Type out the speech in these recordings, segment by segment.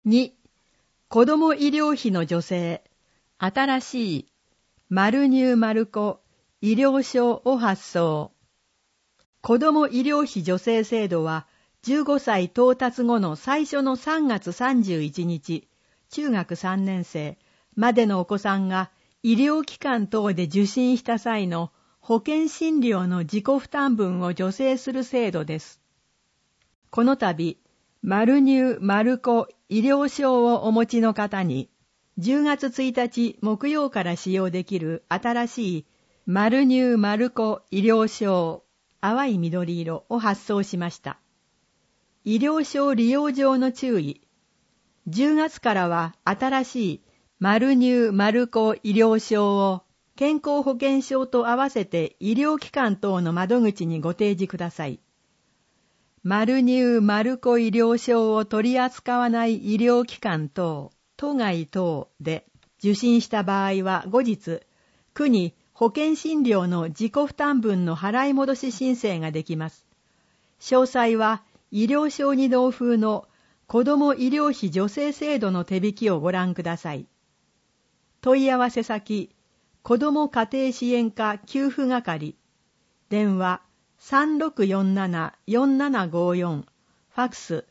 2、子ども医療費の助成、新しい、マルニューマルコ医療証を発送。子ども医療費助成制度は、15歳到達後の最初の3月31日、中学3年生までのお子さんが医療機関等で受診した際の保険診療の自己負担分を助成する制度です。この度、マルニューマルコ医療証をお持ちの方に、10月1日木曜から使用できる新しいマルニューマルコ医療証、淡い緑色を発送しました。医療証利用上の注意。10月からは新しいマルニューマルコ医療証を健康保険証と合わせて医療機関等の窓口にご提示ください。マルニューマルコ医療証を取り扱わない医療機関等、都外等で受診した場合は後日、区に保険診療の自己負担分の払い戻し申請ができます。詳細は医療証に同封の子ども医療費助成制度の手引きをご覧ください。問い合わせ先、子ども家庭支援課給付係、電話3647-4754、ファックス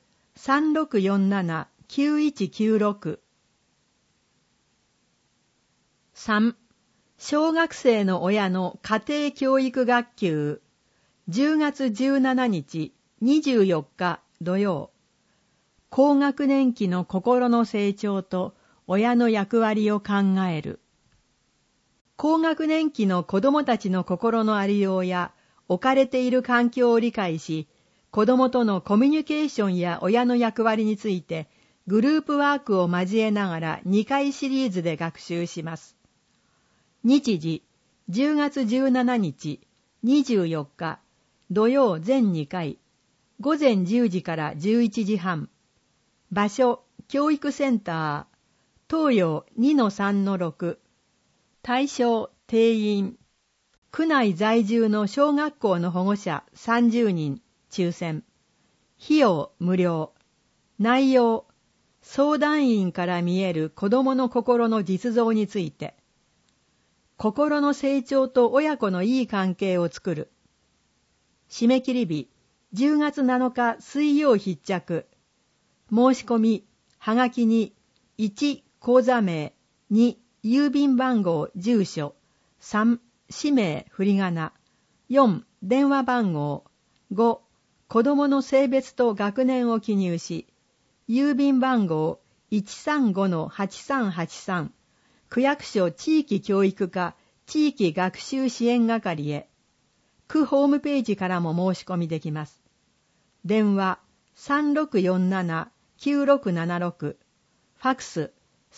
3647-9196。3、小学生の親の家庭教育学級、10月17日、24日土曜。高学年期の心の成長と親の役割を考える。高学年期の子供たちの心のありようや置かれている環境を理解し、子供とのコミュニケーションや親の役割についてグループワークを交えながら2回シリーズで学習します。日時、10月17日、24日、土曜全2回、午前10時から11時半。場所、教育センター、東洋 2-3-6。対象、定員。区内在住の小学校の保護者30人、抽選。費用、無料。内容、相談員から見える子供の心の実像について。心の成長と親子のいい関係を作る。締め切り日、10月7日水曜必着。申し込み、はがきに、1、口座名、2、郵便番号、住所、3、氏名、振り仮名、4、電話番号、5、子供の性別と学年を記入し、郵便番号 135-8383、区役所地域教育課地域学習支援係へ、区ホームページからも申し込みできます。電話3647-9676、ファックス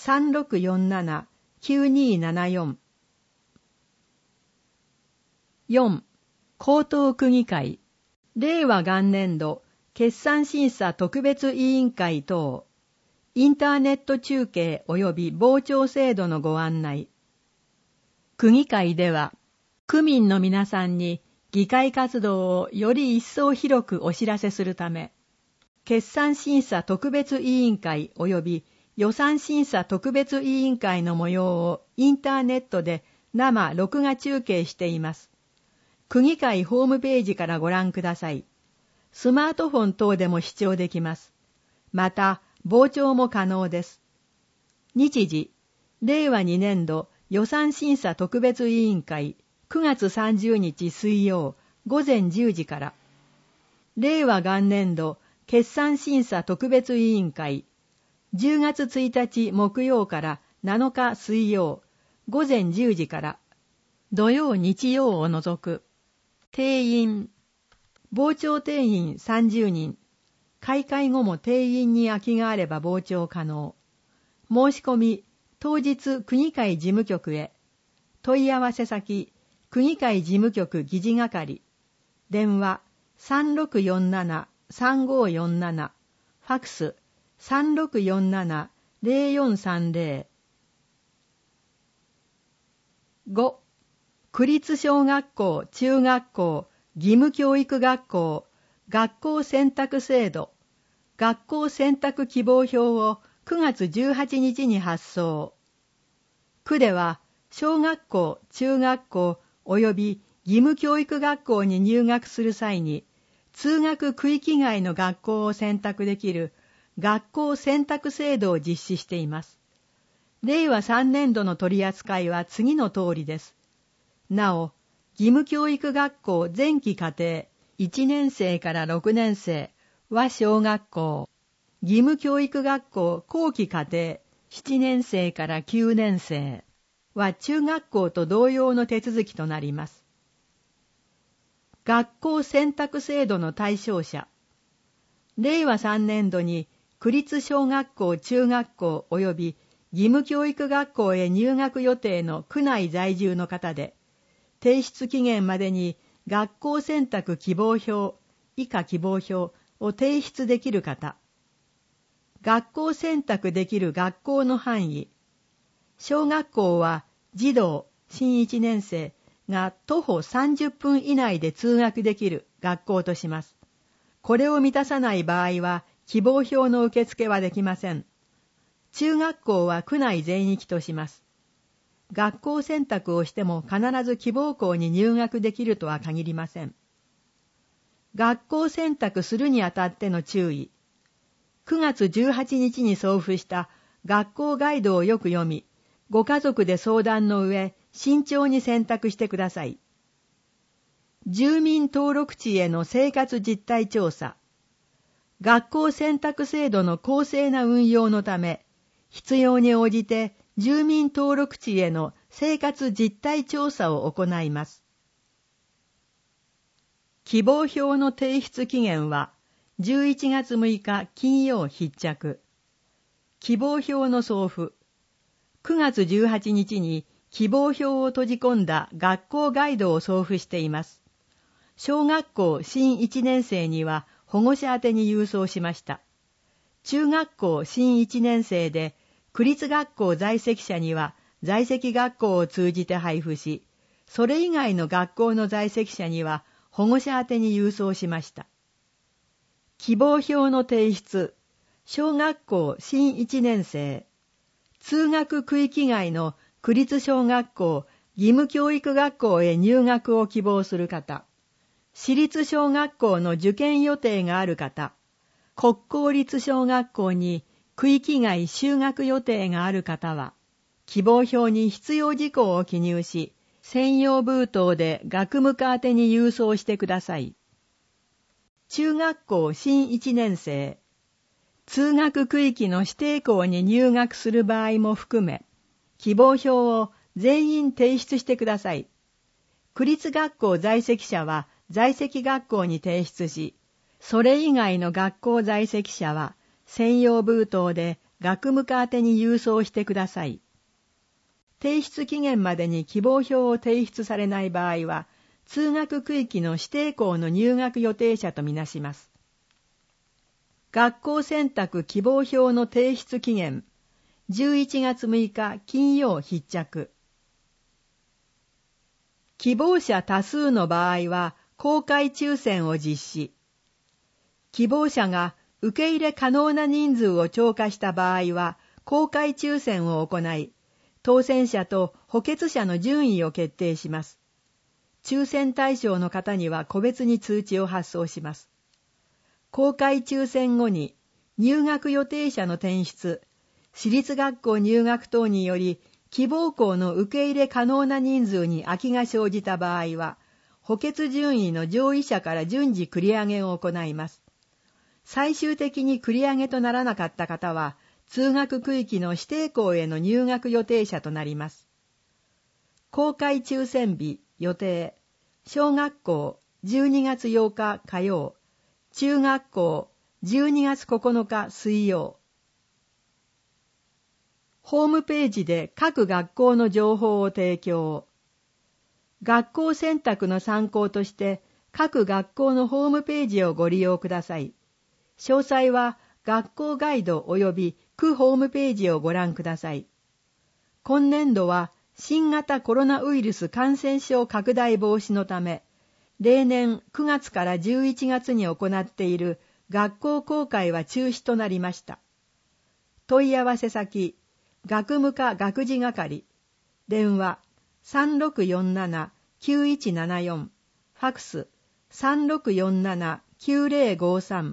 3647-9274。4、江東区議会、令和元年度決算審査特別委員会等、インターネット中継及び傍聴制度のご案内。区議会では、区民の皆さんに議会活動をより一層広くお知らせするため、決算審査特別委員会及び予算審査特別委員会の模様をインターネットで生録画中継しています。区議会ホームページからご覧ください。スマートフォン等でも視聴できます。また、傍聴も可能です。日時、令和2年度予算審査特別委員会9月30日水曜午前10時から、令和元年度決算審査特別委員会10月1日木曜から7日水曜午前10時から、土曜日曜を除く。定員、傍聴定員30人、開会後も定員に空きがあれば傍聴可能。申し込み、当日区議会事務局へ。問い合わせ先、区議会事務局議事係。電話3647-3547、ファックス3647-0430。5、区立小学校、中学校、義務教育学校、学校選択制度、学校選択希望表を 9月18日に発送。区では、小学校、中学校及び義務教育学校に入学する際に、通学区域外の学校を選択できる学校選択制度を実施しています。令和3年度の取り扱いは次の通りです。なお、義務教育学校前期課程1年生から6年生は小学校、義務教育学校後期課程7年生から9年生は中学校と同様の手続きとなります。学校選択制度の対象者。令和3年度に区立小学校中学校及び義務教育学校へ入学予定の区内在住の方で、提出期限までに学校選択希望票、以下希望票を提出できる方。学校選択できる学校の範囲。小学校は児童、新1年生が徒歩30分以内で通学できる学校とします。これを満たさない場合は希望票の受付はできません。中学校は区内全域とします。学校選択をしても必ず希望校に入学できるとは限りません。学校選択するにあたっての注意。9月18日に送付した学校ガイドをよく読み、ご家族で相談の上、慎重に選択してください。住民登録地への生活実態調査。学校選択制度の公正な運用のため、必要に応じて住民登録地への生活実態調査を行います。希望票の提出期限は11月6日金曜必着。希望票の送付。9月18日に希望票を閉じ込んだ学校ガイドを送付しています。小学校新1年生には保護者宛てに郵送しました。中学校新1年生で区立学校在籍者には在籍学校を通じて配布し、それ以外の学校の在籍者には保護者宛てに郵送しました。希望票の提出。小学校新1年生。通学区域外の区立小学校、義務教育学校へ入学を希望する方。私立小学校の受験予定がある方。国公立小学校に区域外就学予定がある方は、希望票に必要事項を記入し、専用封筒で学務課宛てに郵送してください。中学校新1年生。通学区域の指定校に入学する場合も含め、希望票を全員提出してください。区立学校在籍者は在籍学校に提出し、それ以外の学校在籍者は専用封筒で学務課宛てに郵送してください。提出期限までに希望票を提出されない場合は、通学区域の指定校の入学予定者とみなします。学校選択希望票の提出期限、11月6日金曜必着。希望者多数の場合は公開抽選を実施。希望者が受け入れ可能な人数を超過した場合は公開抽選を行い、当選者と補欠者の順位を決定します。抽選対象の方には個別に通知を発送します。公開抽選後に入学予定者の転出、私立学校入学等により希望校の受け入れ可能な人数に空きが生じた場合は、補欠順位の上位者から順次繰り上げを行います。最終的に繰り上げとならなかった方は、通学区域の指定校への入学予定者となります。公開抽選日、予定。小学校12月8日火曜。中学校12月9日水曜。ホームページで各学校の情報を提供。学校選択の参考として各学校のホームページをご利用ください。詳細は学校ガイド及び区ホームページをご覧ください。今年度は新型コロナウイルス感染症拡大防止のため、例年9月から11月に行っている学校公開は中止となりました。 問い合わせ先、学務課学事係、電話 3647-9174、ファクス 3647-9053。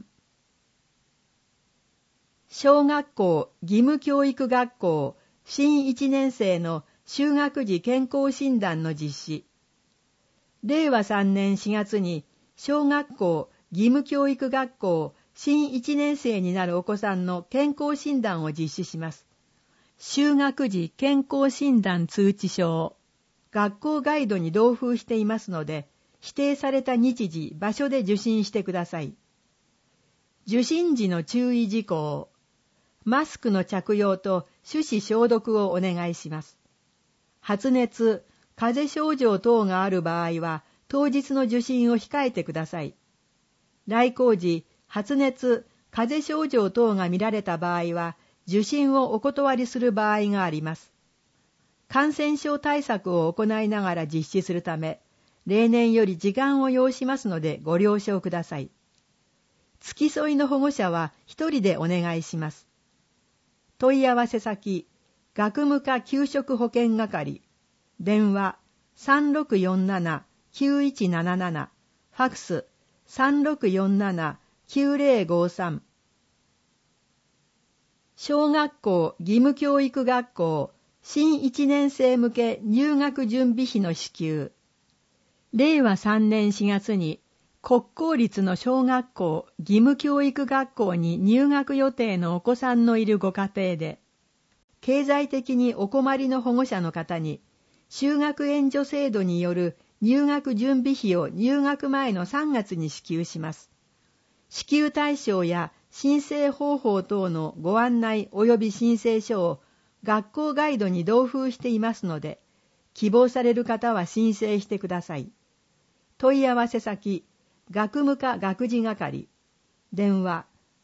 小学校義務教育学校新1年生の就学時健康診断の実施。令和3年4月に小学校義務教育学校新1年生になるお子さんの健康診断を実施します。就学時健康診断通知書を学校ガイドに同封していますので、指定された日時、場所で受診してください。受診時の注意事項。マスクの着用と手指消毒をお願いします。発熱、風邪症状等がある場合は、当日の受診を控えてください。来校時、発熱、風邪症状等が見られた場合は、受診をお断りする場合があります。感染症対策を行いながら実施するため、例年より時間を要しますのでご了承ください。付き添いの保護者は一人でお願いします。問い合わせ先、学務課給食保健係、電話 3647-9177、ファクス 3647-9053。小学校義務教育学校新1年生向け入学準備費の支給。令和3年4月に国公立の小学校義務教育学校に入学予定のお子さんのいるご家庭で、経済的にお困りの保護者の方に、就学援助制度による入学準備費を入学前の3月に支給します。支給対象や申請方法等のご案内及び申請書を学校ガイドに同封していますので、希望される方は申請してください。問い合わせ先、学務課学事係、電話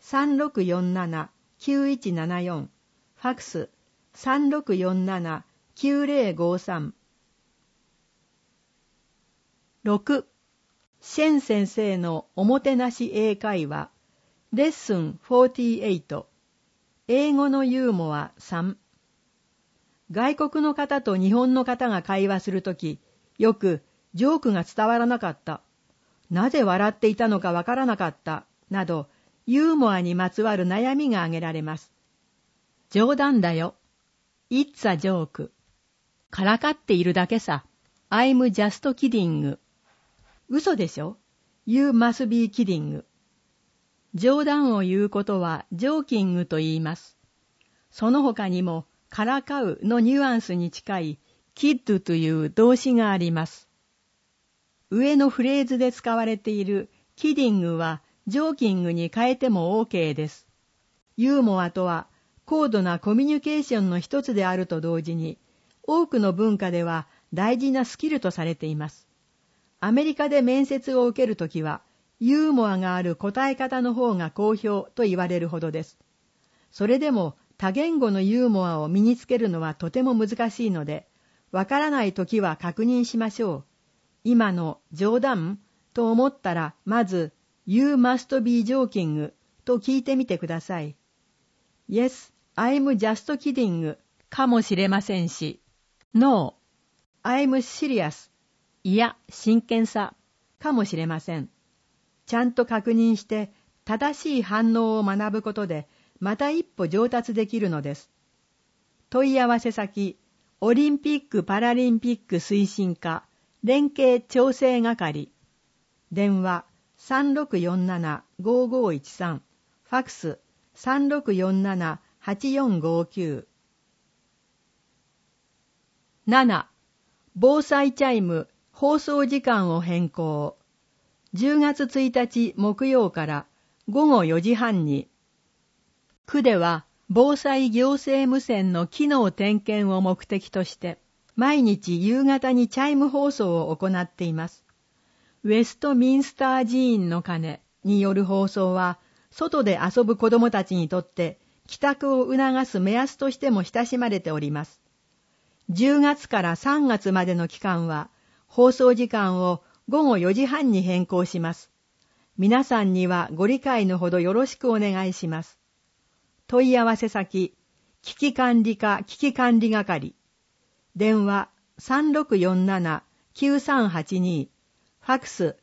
3647-9174、ファクス 3647-9053。6. シェン先生のおもてなし英会話、レッスン48、英語のユーモア3。外国の方と日本の方が会話するとき、よくジョークが伝わらなかった。なぜ笑っていたのかわからなかった。など、ユーモアにまつわる悩みが挙げられます。冗談だよ。It's a joke。からかっているだけさ。I'm just kidding。嘘でしょ？ You must be kidding。冗談を言うことはジョーキングと言います。その他にも、からかうのニュアンスに近いkidという動詞があります。上のフレーズで使われているキッディングはジョーキングに変えても OK です。ユーモアとは高度なコミュニケーションの一つであると同時に、多くの文化では大事なスキルとされています。アメリカで面接を受けるときは、ユーモアがある答え方の方が好評と言われるほどです。それでも多言語のユーモアを身につけるのはとても難しいので、わからないときは確認しましょう。今の冗談と思ったら、まず You must be joking と聞いてみてください。Yes, I'm just kidding かもしれませんし、No, I'm serious いや、真剣さかもしれません。ちゃんと確認して正しい反応を学ぶことで、また一歩上達できるのです。問い合わせ先、オリンピック・パラリンピック推進課連携調整係、電話 3647-5513、ファクス 3647-8459。7. 防災チャイム放送時間を変更。10月1日木曜から午後4時半に、区では防災行政無線の機能点検を目的として、毎日夕方にチャイム放送を行っています。ウェストミンスター寺院の鐘による放送は、外で遊ぶ子供たちにとって帰宅を促す目安としても親しまれております。10月から3月までの期間は、放送時間を午後4時半に変更します。皆さんにはご理解のほどよろしくお願いします。問い合わせ先、 危機管理課危機管理係。電話3647-9382、ファクス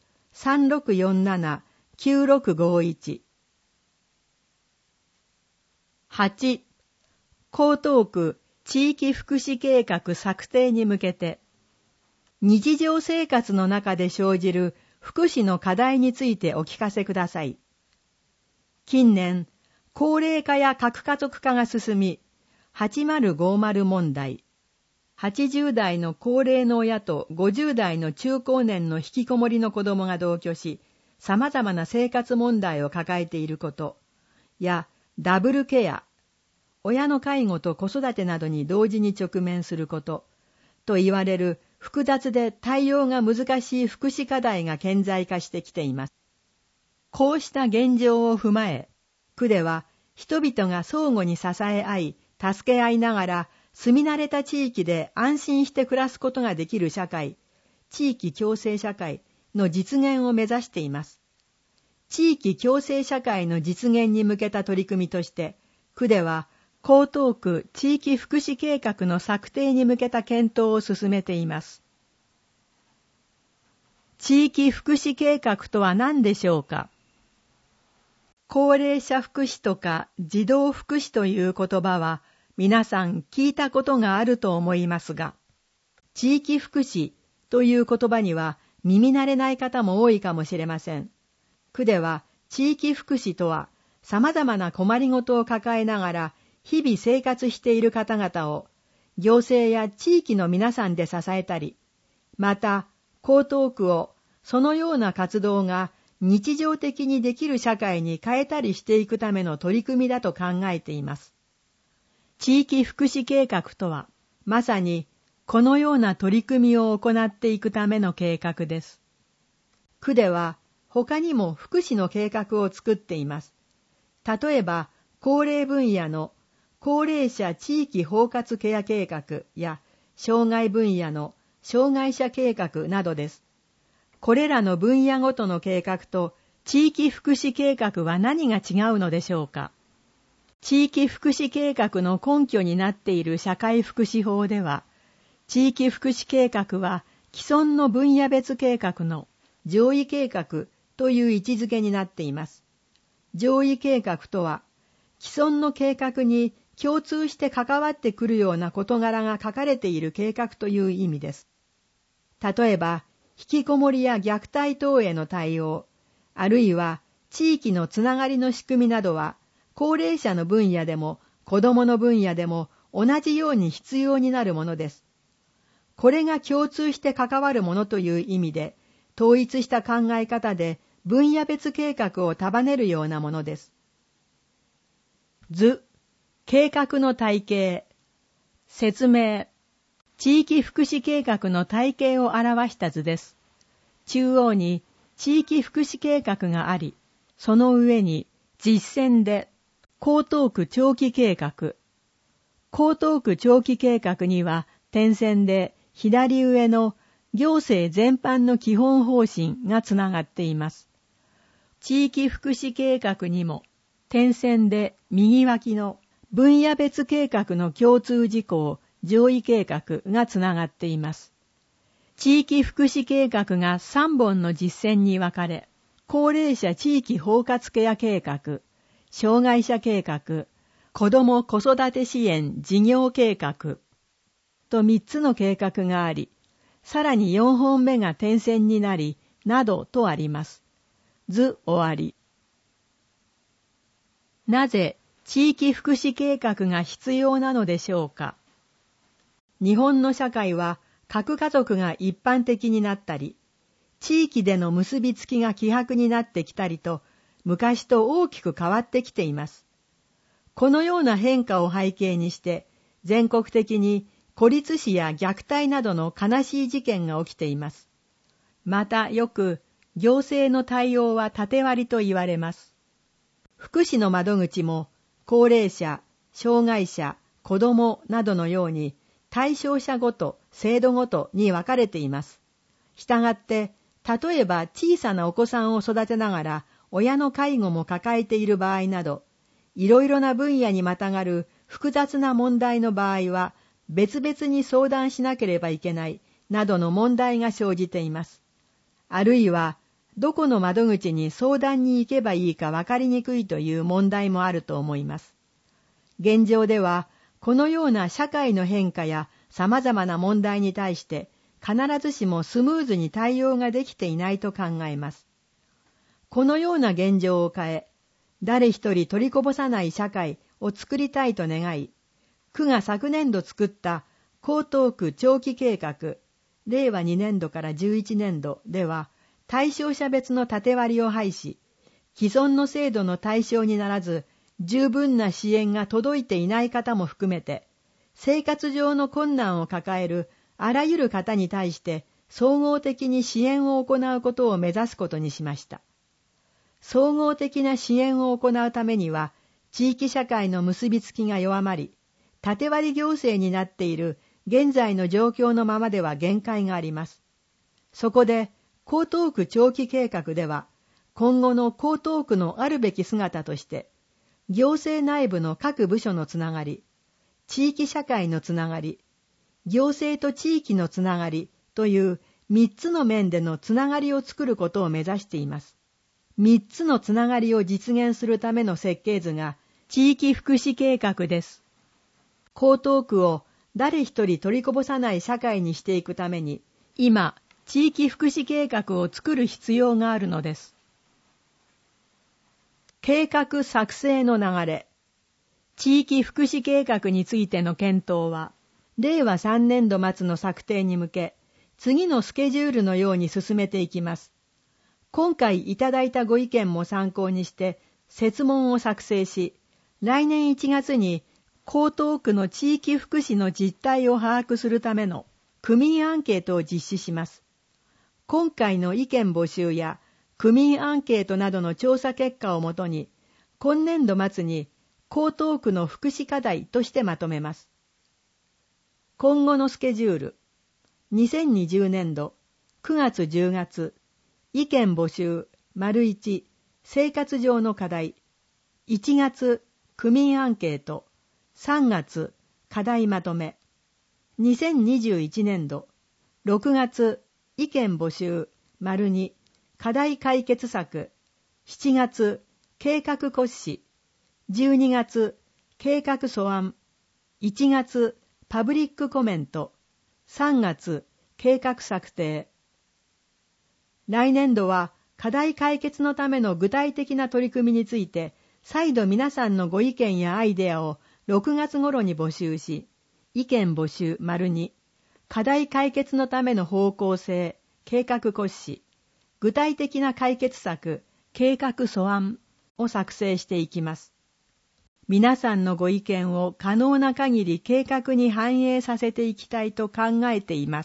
3647-9651。8、江東区地域福祉計画策定に向けて、日常生活の中で生じる福祉の課題についてお聞かせください。近年、高齢化や核家族化が進み、8050問題、80代の高齢の親と50代の中高年の引きこもりの子供が同居し、様々な生活問題を抱えていること、やダブルケア、親の介護と子育てなどに同時に直面すること、と言われる複雑で対応が難しい福祉課題が顕在化してきています。こうした現状を踏まえ、区では人々が相互に支え合い、助け合いながら住み慣れた地域で安心して暮らすことができる社会、地域共生社会の実現を目指しています。地域共生社会の実現に向けた取り組みとして、区では江東区地域福祉計画の策定に向けた検討を進めています。地域福祉計画とは何でしょうか。高齢者福祉とか児童福祉という言葉は皆さん聞いたことがあると思いますが、地域福祉という言葉には耳慣れない方も多いかもしれません。区では地域福祉とは様々な困りごとを抱えながら日々生活している方々を行政や地域の皆さんで支えたり、また江東区をそのような活動が日常的にできる社会に変えたりしていくための取り組みだと考えています。地域福祉計画とは、まさにこのような取り組みを行っていくための計画です。区では他にも福祉の計画を作っています。例えば、高齢分野の高齢者地域包括ケア計画や、障害分野の障害者計画などです。これらの分野ごとの計画と地域福祉計画は何が違うのでしょうか。地域福祉計画の根拠になっている社会福祉法では、地域福祉計画は既存の分野別計画の上位計画という位置づけになっています。上位計画とは、既存の計画に共通して関わってくるような事柄が書かれている計画という意味です。例えば、引きこもりや虐待等への対応、あるいは地域のつながりの仕組みなどは、高齢者の分野でも子どもの分野でも同じように必要になるものです。これが共通して関わるものという意味で、統一した考え方で分野別計画を束ねるようなものです。図、計画の体系、説明、地域福祉計画の体系を表した図です。中央に地域福祉計画があり、その上に実践で江東区長期計画。江東区長期計画には点線で左上の行政全般の基本方針がつながっています。地域福祉計画にも点線で右脇の分野別計画の共通事項上位計画がつながっています。地域福祉計画が3本の実践に分かれ、高齢者地域包括ケア計画、障害者計画、子ども子育て支援事業計画と3つの計画があり、さらに4本目が点線になり、などとあります。図終わり。なぜ地域福祉計画が必要なのでしょうか。日本の社会は核家族が一般的になったり、地域での結びつきが希薄になってきたりと、昔と大きく変わってきています。このような変化を背景にして、全国的に孤立死や虐待などの悲しい事件が起きています。またよく、行政の対応は縦割りと言われます。福祉の窓口も、高齢者、障害者、子どもなどのように、対象者ごと、制度ごとに分かれています。したがって、例えば小さなお子さんを育てながら、親の介護も抱えている場合など、いろいろな分野にまたがる複雑な問題の場合は別々に相談しなければいけないなどの問題が生じています。あるいは、どこの窓口に相談に行けばいいか分かりにくいという問題もあると思います。現状では、このような社会の変化や様々な問題に対して必ずしもスムーズに対応ができていないと考えます。このような現状を変え、誰一人取りこぼさない社会を作りたいと願い、区が昨年度作った江東区長期計画、令和2年度から11年度では、対象者別の縦割りを廃し、既存の制度の対象にならず、十分な支援が届いていない方も含めて、生活上の困難を抱えるあらゆる方に対して総合的に支援を行うことを目指すことにしました。総合的な支援を行うためには、地域社会の結びつきが弱まり、縦割り行政になっている現在の状況のままでは限界があります。そこで、江東区長期計画では、今後の江東区のあるべき姿として、行政内部の各部署のつながり、地域社会のつながり、行政と地域のつながりという3つの面でのつながりを作ることを目指しています。3つのつながりを実現するための設計図が地域福祉計画です。江東区を誰一人取りこぼさない社会にしていくために、今、地域福祉計画を作る必要があるのです。計画作成の流れ。地域福祉計画についての検討は、令和3年度末の策定に向け、次のスケジュールのように進めていきます。今回いただいたご意見も参考にして、設問を作成し、来年1月に江東区の地域福祉の実態を把握するための区民アンケートを実施します。今回の意見募集や区民アンケートなどの調査結果をもとに、今年度末に江東区の福祉課題としてまとめます。今後のスケジュール。2020年度9月10月、意見募集、1、生活上の課題。1月、区民アンケート。3月、課題まとめ。2021年度6月、意見募集、2、課題解決策。7月、計画骨子。12月、計画素案。1月、パブリックコメント。3月、計画策定。来年度は課題解決のための具体的な取り組みについて、再度皆さんのご意見やアイデアを6月頃に募集し、意見募集 ②、課題解決のための方向性、計画骨子、具体的な解決策、計画素案を作成していきます。皆さんのご意見を可能な限り計画に反映させていきたいと考えています。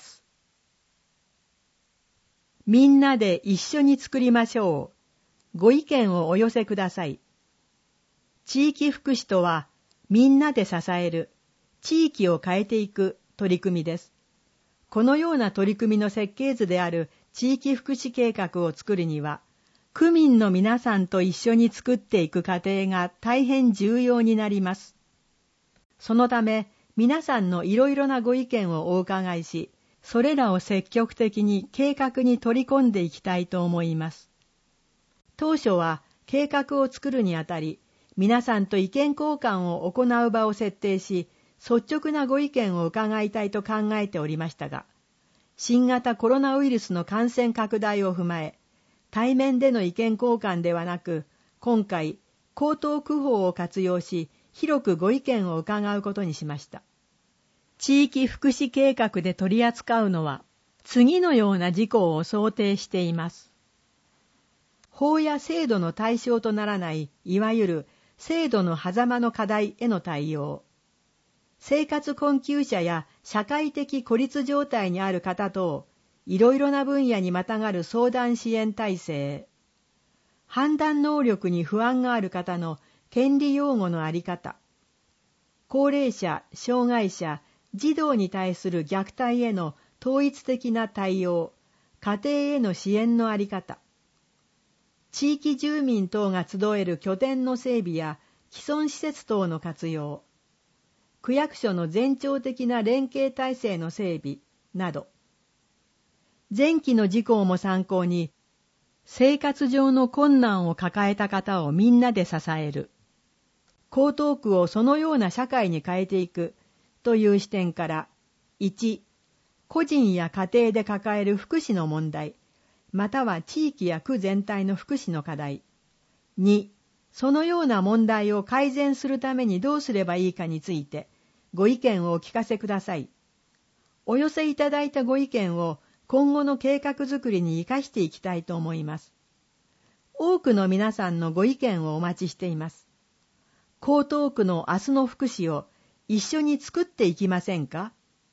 みんなで一緒に作りましょう。ご意見をお寄せください。地域福祉とは、みんなで支える、地域を変えていく取り組みです。このような取り組みの設計図である地域福祉計画を作るには、区民の皆さんと一緒に作っていく過程が大変重要になります。そのため、皆さんのいろいろなご意見をお伺いし、それらを積極的に計画に取り込んでいきたいと思います。当初は計画を作るにあたり、皆さんと意見交換を行う場を設定し、率直なご意見を伺いたいと考えておりましたが、新型コロナウイルスの感染拡大を踏まえ、対面での意見交換ではなく、今回、江東区法を活用し、広くご意見を伺うことにしました。地域福祉計画で取り扱うのは、次のような事項を想定しています。法や制度の対象とならない、いわゆる制度の狭間の課題への対応。生活困窮者や社会的孤立状態にある方等、いろいろな分野にまたがる相談支援体制。判断能力に不安がある方の権利擁護のあり方。高齢者、障害者、児童に対する虐待への統一的な対応、家庭への支援のあり方。地域住民等が集える拠点の整備や既存施設等の活用。 区役所の全庁的な連携体制の整備など、前期の事項も参考に、生活上の困難を抱えた方をみんなで支える。江東区をそのような社会に変えていくという視点から、1、個人や家庭で抱える福祉の問題、または地域や区全体の福祉の課題。2、そのような問題を改善するためにどうすればいいかについて、ご意見をお聞かせください。お寄せいただいたご意見を今後の計画づくりに生かしていきたいと思います。多くの皆さんのご意見をお待ちしています。江東区の明日の福祉を一緒に作っていきませんか？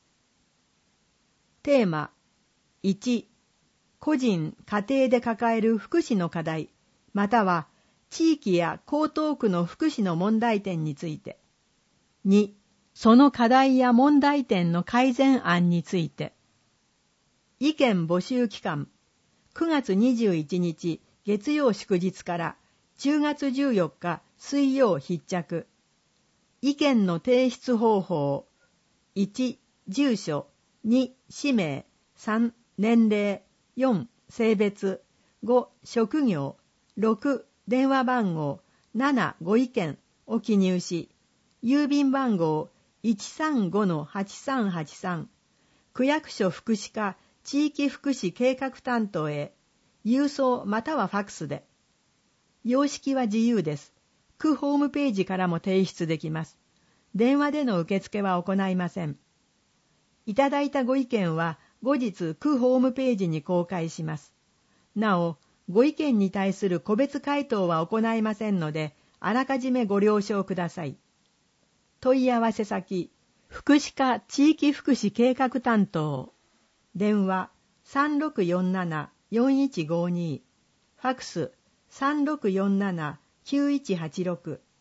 テーマ1、個人・家庭で抱える福祉の課題、または地域や江東区の福祉の問題点について。2、その課題や問題点の改善案について。意見募集期間、9月21日月曜祝日から10月14日水曜必着。意見の提出方法。1、住所。2、氏名。3、年齢。4、性別。5、職業。6、電話番号。7、ご意見を記入し、郵便番号 135-8383 区役所福祉課地域福祉計画担当へ、郵送またはファクスで。様式は自由です。区ホームページからも提出できます。電話での受付は行いません。いただいたご意見は後日区ホームページに公開します。なお、ご意見に対する個別回答は行いませんので、あらかじめご了承ください。問い合わせ先、福祉課地域福祉計画担当。電話 3647-4152。ファクス 3647-9186。